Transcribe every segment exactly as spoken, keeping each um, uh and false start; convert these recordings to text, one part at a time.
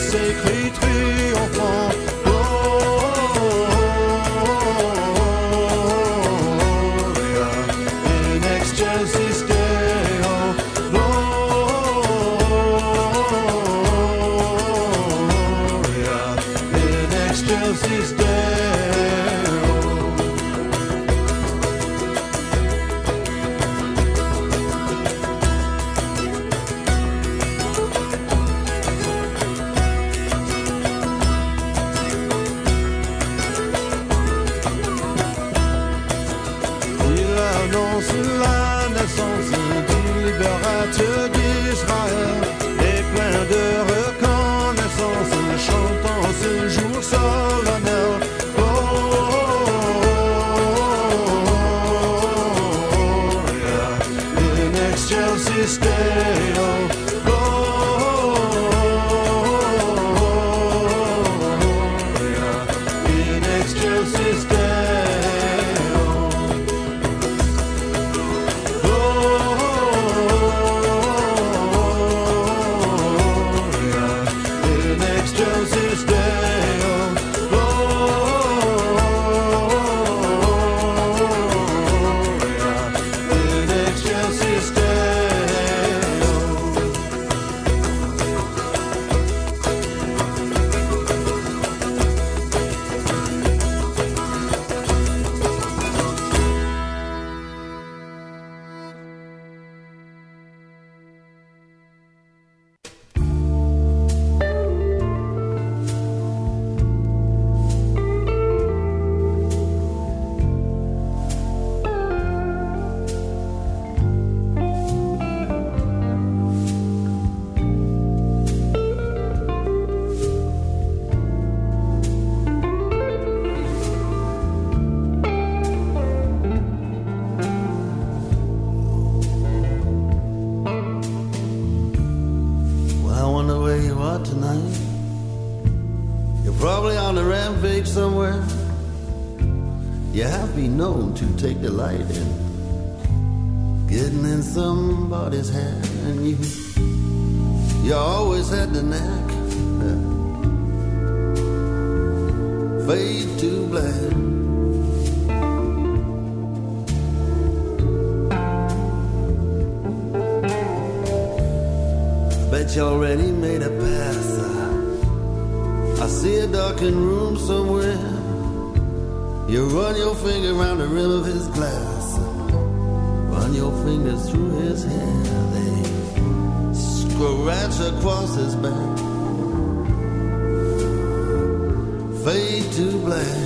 ces cris triomphants. Gloria in excelsis Deo. Gloria in excelsis Deo. La naissance du libérateur d'Israël est plein de reconnaissance, chantant ce jour solennel. Gloria in excelsis Deo. Gloria in excelsis Deo. Somewhere you have been known to take delight in getting in somebody's hair, and you you always had the knack. Fade to black. I bet you already made a pass. I see a darkened room somewhere. You run your finger around the rim of his glass, run your fingers through his hair. They scratch across his back. Fade to black.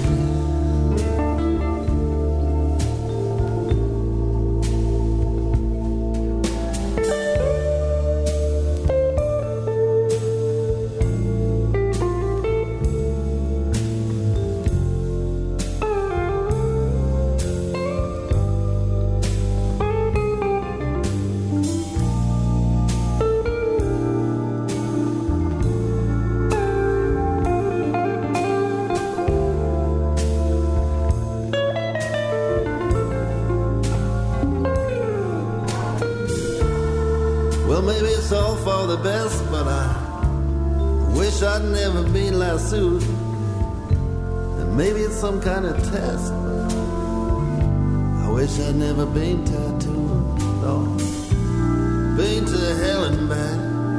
For the best, but I wish I'd never been lassoed. And maybe it's some kind of test, but I wish I'd never been tattooed. Oh, been to hell and back.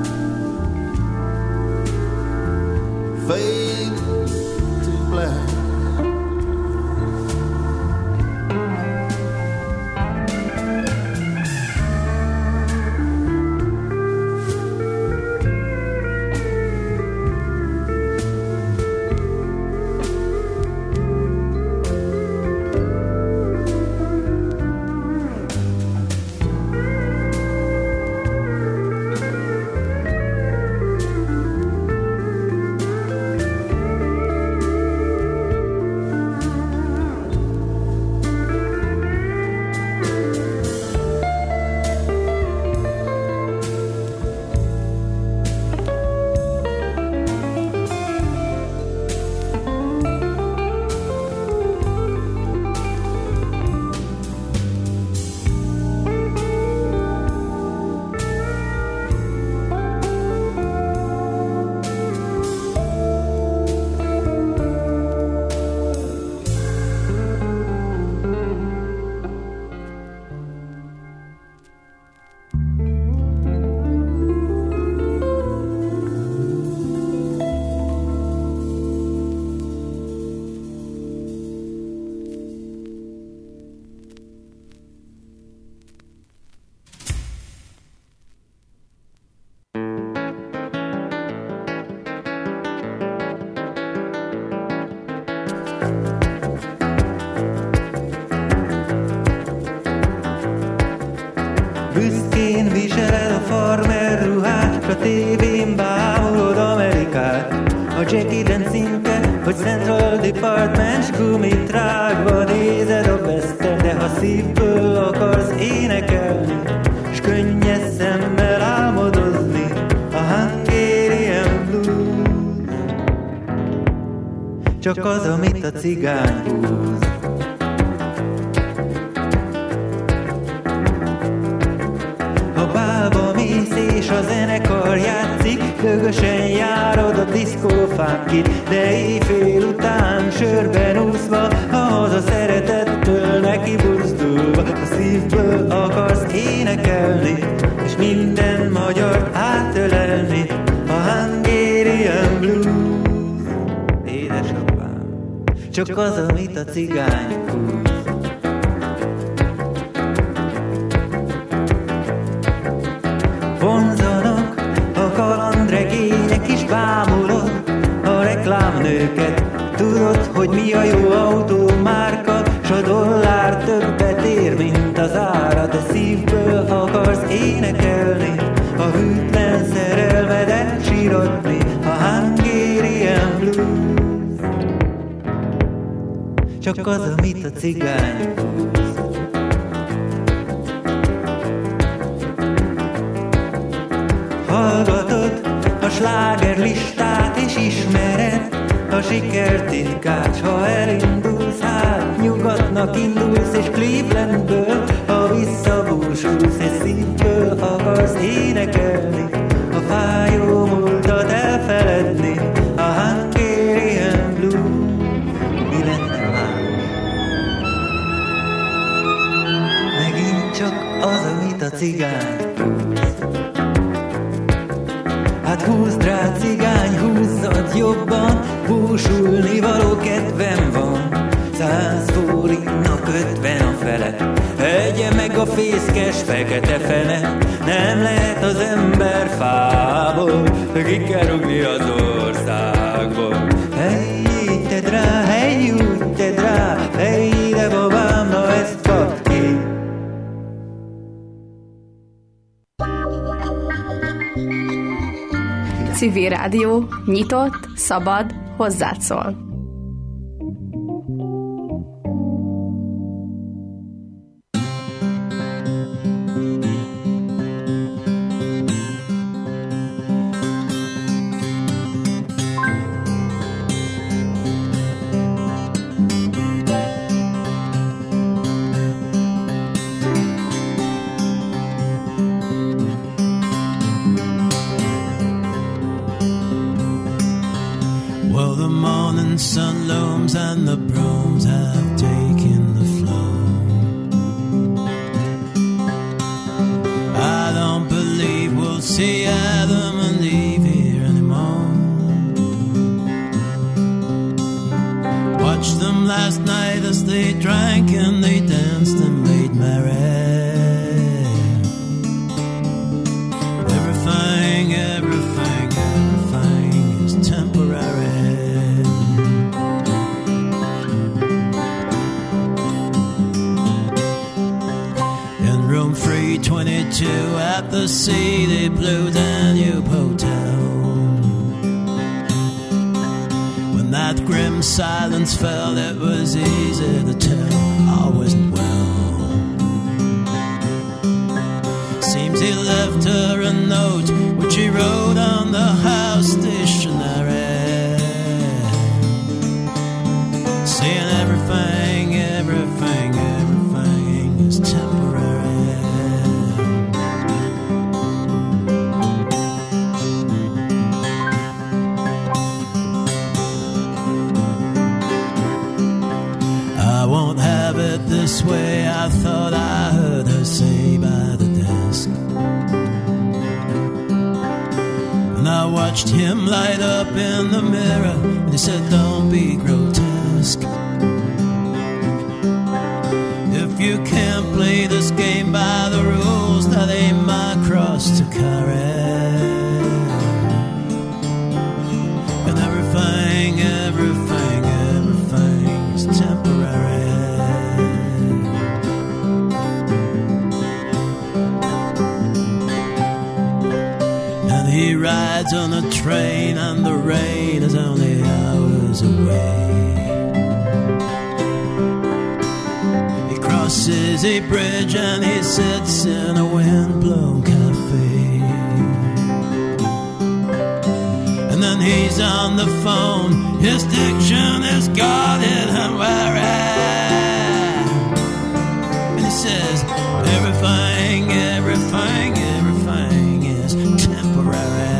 Fade to black. Büszkén viseled a farmer ruhát, a tévén bámulod Amerikát. A Jackie Chan címke, hogy Central Department, s gumit rágva nézed a western. De ha szívből akarsz énekelni, s könnyes szemmel álmodozni, a Hungarian Blues csak az, amit a cigány húz. Ha bálba mész és a zenekar játszik, lögösen járod a diszkófánkit, de éjfél után sörben úszva, haza szeretettől neki buzdulva, a szívből akarsz énekelni, és minden magyart átölelni, a Hungarian Blues. Édesapám, csak az, amit a cigány húz. Vonzanak a kalandregények is, bámulod a reklámnőket. Tudod, hogy mi a jó autómárka, s a dollár többet ér, mint az ára. De szívből akarsz énekelni, a hűtlen szerelmedet síratni, a Hungarian Blues csak az, amit a cigány húz. Hallgatod a slágerlistát és ismered a sikertitkát, s ha elindulsz, hát nyugatnak indulsz, és Clevelandből, ha visszabúsulsz, és szívből akarsz énekelni, a fájó múltat elfeledni, a Hungarian Blues. Mi lenne más? Megint csak az, amit a cigány húz. Hát húzd rá, cigány, húzzad jobban, búsulni való kedvem van. Száz forintnak ötven a fele, egye meg a fészkes fekete fene. Nem lehet az ember fából, ki kell rúgni az országból. Hey, így tedd rá, hey, úgy tedd rá, hey, ide babám, na ezt kapd ki. Civil Rádió, nyitott, szabad, hozzád szól. Sun looms and the brooms have taken the flow. I don't believe we'll see Adam and Eve here anymore. Watched them last night as they drank and they danced and made merry. Everything, everything, everything is temporary. three twenty-two at the City Blue Danube Hotel. When that grim silence fell, it was easy to tell I wasn't well. Seems he left her a note which he wrote on the house stationery, saying everything, everything, everything is temporary. I won't have it this way, I thought I heard her say by the desk. And I watched him light up in the mirror, and he said, don't be grotesque. If you can't play this game by the rules, that ain't my cross to carry. And everything, everything, everything train and the rain is only hours away. He crosses a bridge and he sits in a wind-blown cafe. And then he's on the phone, his diction is guarded and wary. And he says, everything, everything, everything is temporary.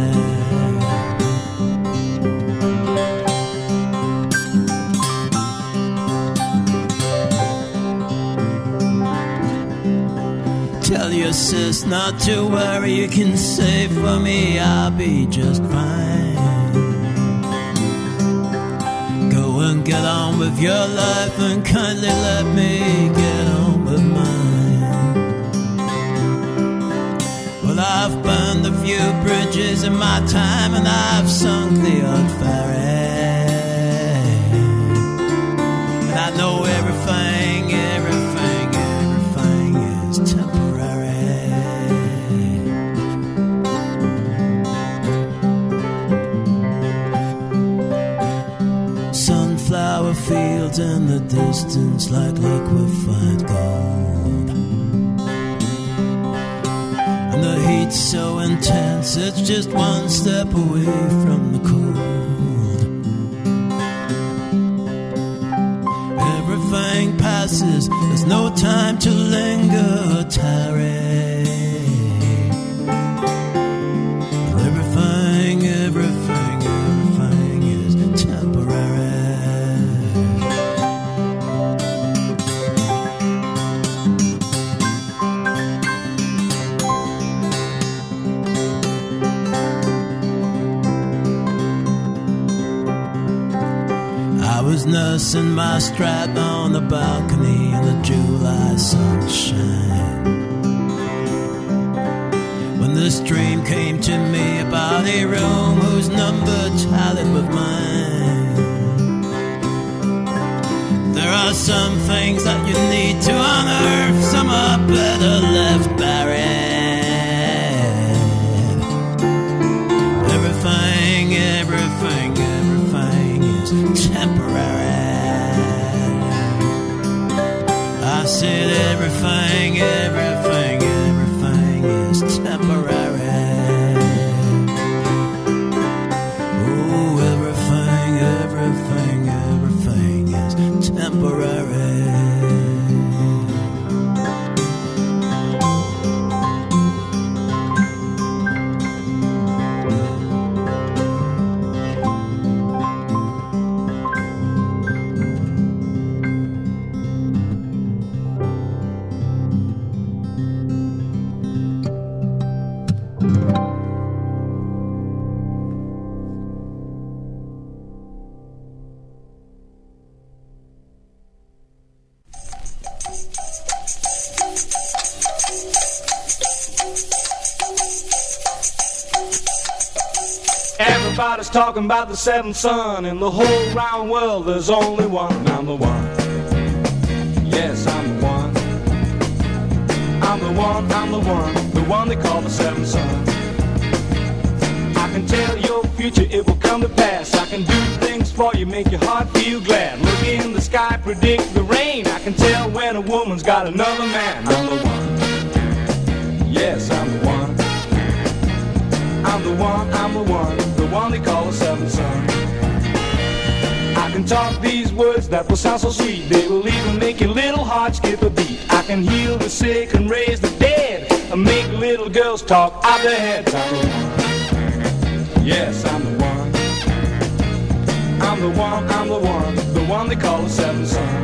Tell your sis not to worry, you can say for me I'll be just fine. Go and get on with your life and kindly let me get on with mine. Well, I've burned a few bridges in my time and I've sunk the odd ferry. And I know everything, everything, everything is temporary. Sunflower fields in the distance like liquefied gold. And the heat's so intense, it's just one step away from the cold. Everything passes, there's no time to linger or tarry. Everything, everything, everything is temporary. I was nursing my strap on the balcony in the July sunshine, when this dream came to me about a room whose number tallied with mine. There are some things that you need to unearth, some are better left buried. Everything, everything, everything is temporary. I said everything, everything, everything is temporary. Oh, everything, everything, everything is temporary. Everybody's talking about the seventh son. In the whole round world there's only one, and I'm the one. Yes, I'm the one. I'm the one, I'm the one, the one they call the seventh son. I can tell your future, it will come to pass. I can do things for you, make your heart feel glad. Look in the sky, predict the rain. I can tell when a woman's got another man. I'm the one. Yes, I'm the one. I'm the one, I'm the one, the one they call the seventh son. I can talk these words that will sound so sweet, they will even make your little heart skip a beat. I can heal the sick and raise the dead, and make little girls talk out their heads. I'm the one. Yes, I'm the one. I'm the one, I'm the one, the one they call the seventh son.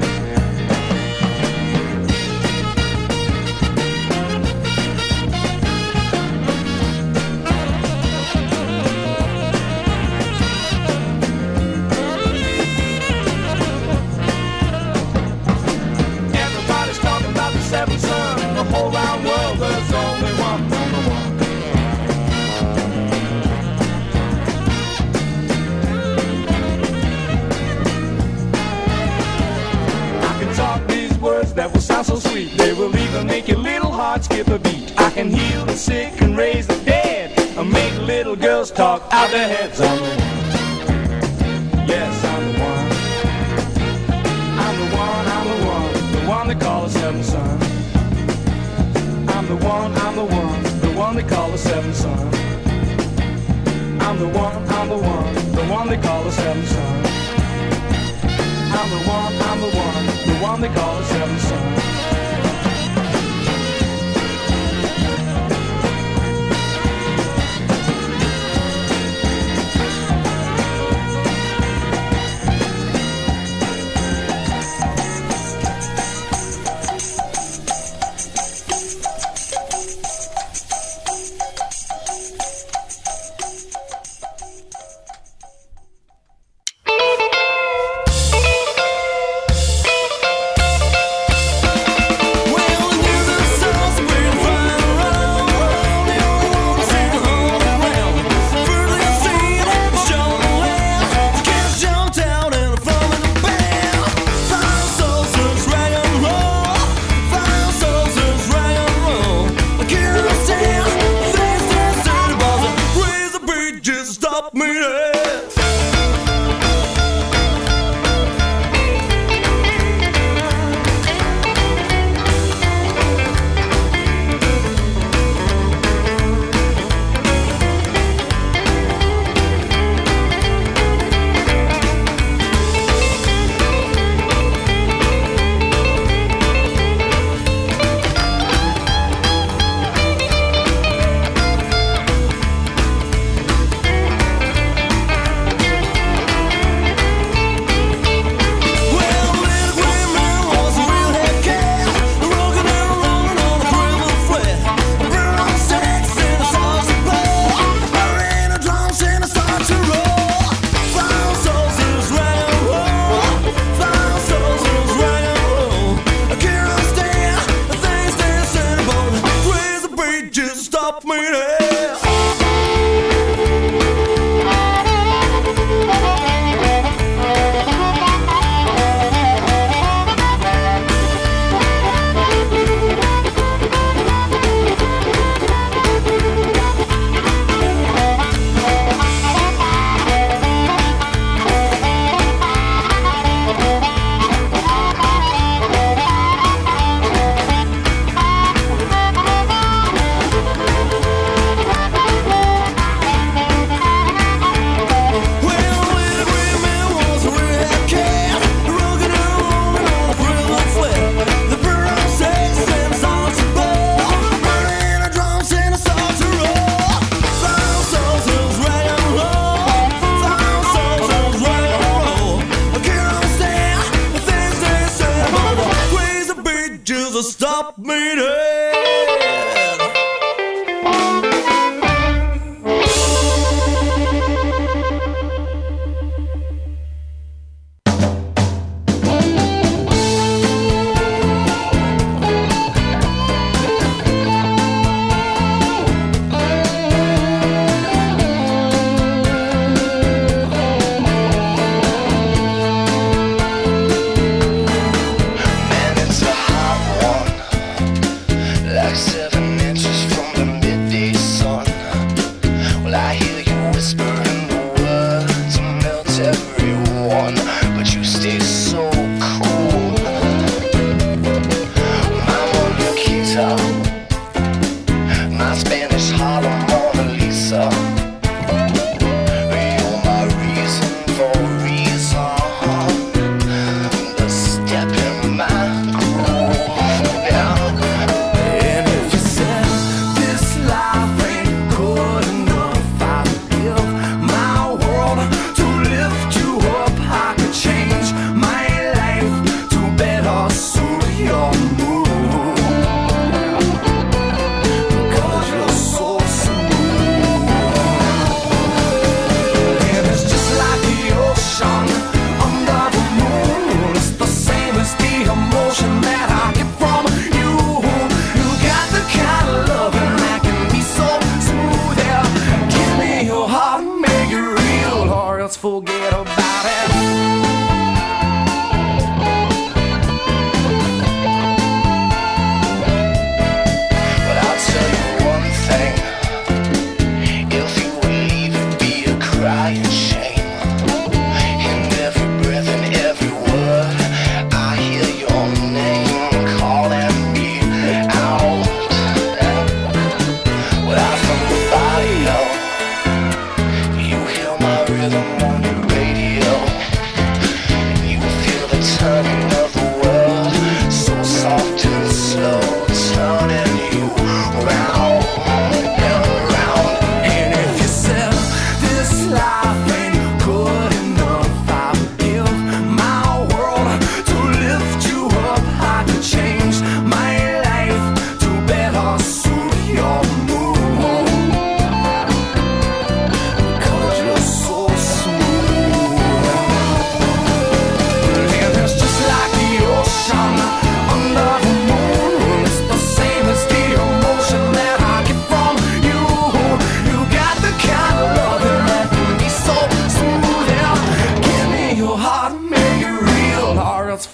Whole round world, there's only one, only one. I can talk these words that will sound so sweet, they will even make your little heart skip a beat. I can heal the sick and raise the dead, and make little girls talk out their heads. I'm the one. Yes, I'm the one. I'm the one, I'm the one, the one they call the seventh son. I'm the one, I'm the one, the one they call the seventh son. I'm the one, I'm the one, the one they call the seventh son. I'm the one, I'm the one, the one they call the seventh son.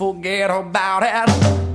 forget about it.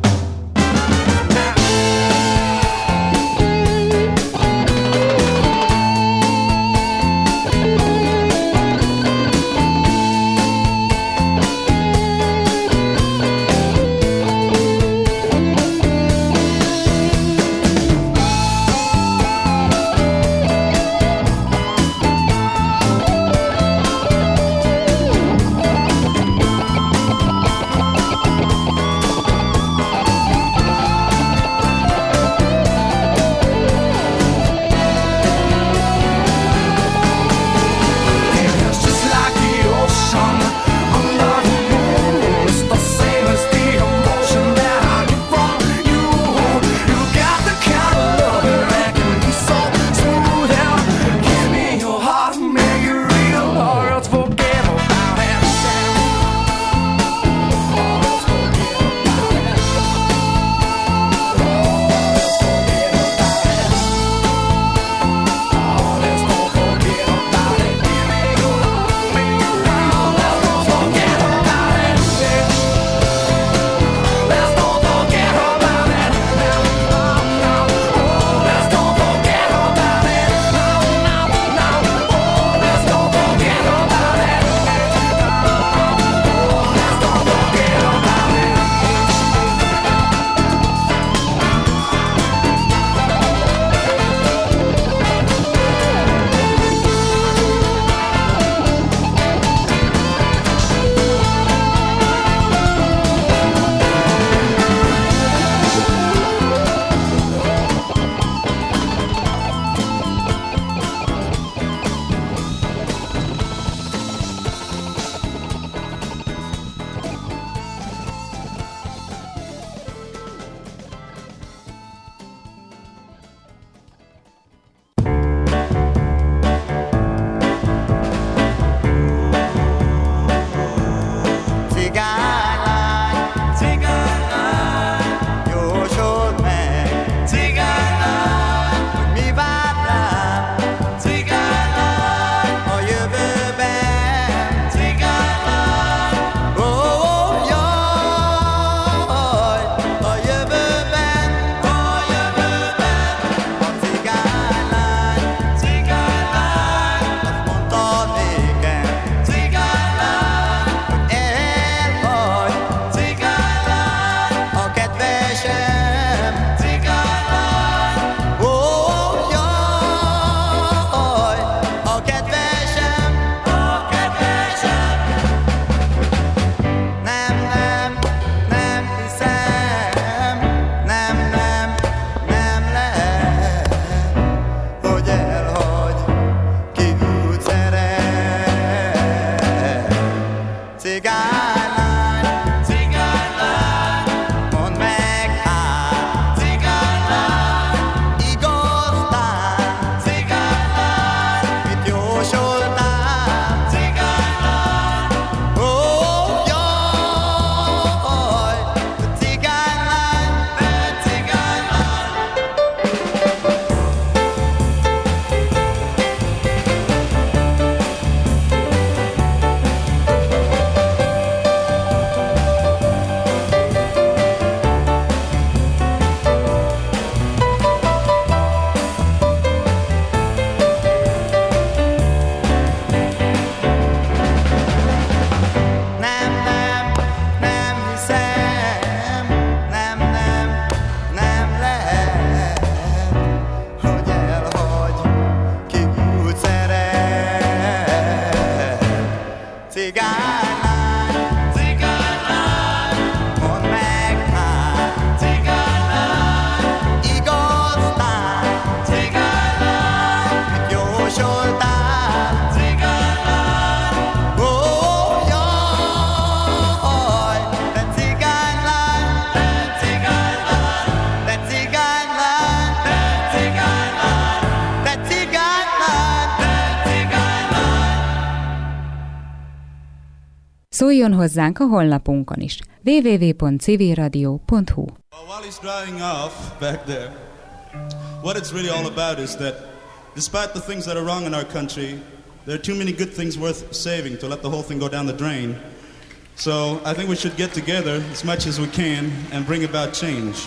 Szóljon hozzánk a honlapunkon is. double-u double-u double-u pont civil radio pont hu. While he's drying off back there, what it's really all about is that despite the things that are wrong in our country, there are too many good things worth saving to let the whole thing go down the drain. So I think we should get together as much as we can and bring about change.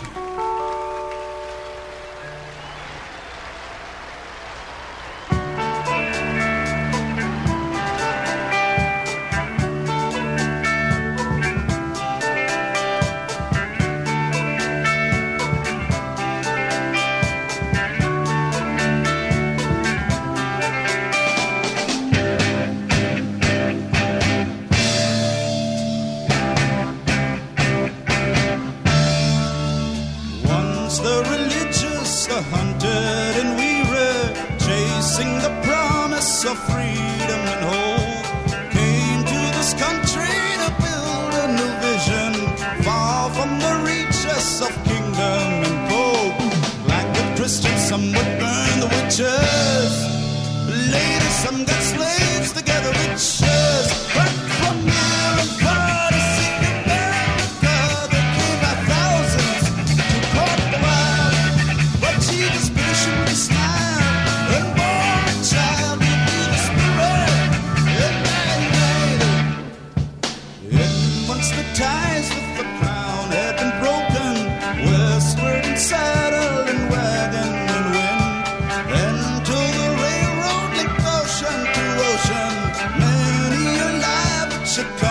Chicago.